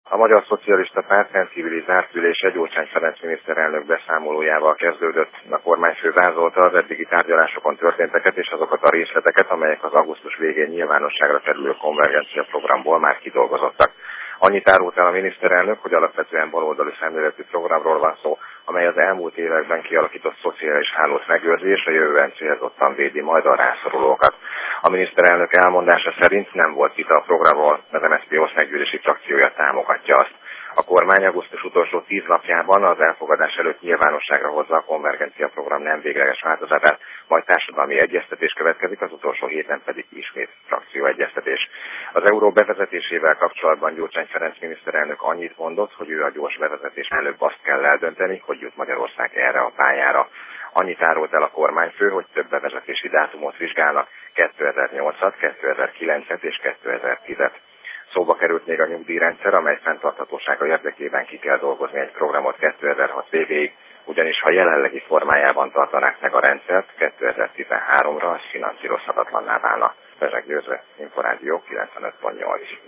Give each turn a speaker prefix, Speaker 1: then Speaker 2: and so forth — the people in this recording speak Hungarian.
Speaker 1: A Magyar Szocialista Párt rendkívüli zárt ülése Gyurcsány Ferenc miniszterelnök beszámolójával kezdődött. A kormányfő vázolta az eddigi tárgyalásokon történteket és azokat a részleteket, amelyek az augusztus végén nyilvánosságra kerülő konvergencia programból már kidolgozottak. Annyit árult el a miniszterelnök, hogy alapvetően baloldali szemléletű programról van szó, amely az elmúlt években kialakított szociális hálót megőrzi és a jövőben célzottan védi majd a rászorulókat. A miniszterelnök elmondása szerint nem volt vita a programról, az MSZP országgyűlési frakciója támogatja azt. A kormány augusztus utolsó 10 napjában az elfogadás előtt nyilvánosságra hozza a konvergencia program nem végleges változatát, majd társadalmi egyeztetés következik, az utolsó héten pedig ismét frakcióegyeztetés. Az euró bevezetésével kapcsolatban Gyurcsány Ferenc miniszterelnök annyit mondott, hogy ő a gyors bevezetés előbb azt kell eldönteni, hogy jut Magyarország erre a pályára. Annyit árolt el a kormányfő, hogy több bevezetési dátumot vizsgálnak, 2008-at, 2009-et és 2010-et. Szóba került még a nyugdíjrendszer, amely fenntarthatósága érdekében ki kell dolgozni egy programot 2006 végéig, ugyanis ha jelenlegi formájában tartanák meg a rendszert, 2013-ra az finanszírozhatatlanná válna. Bezsek Győzve, Inforádió 95.8.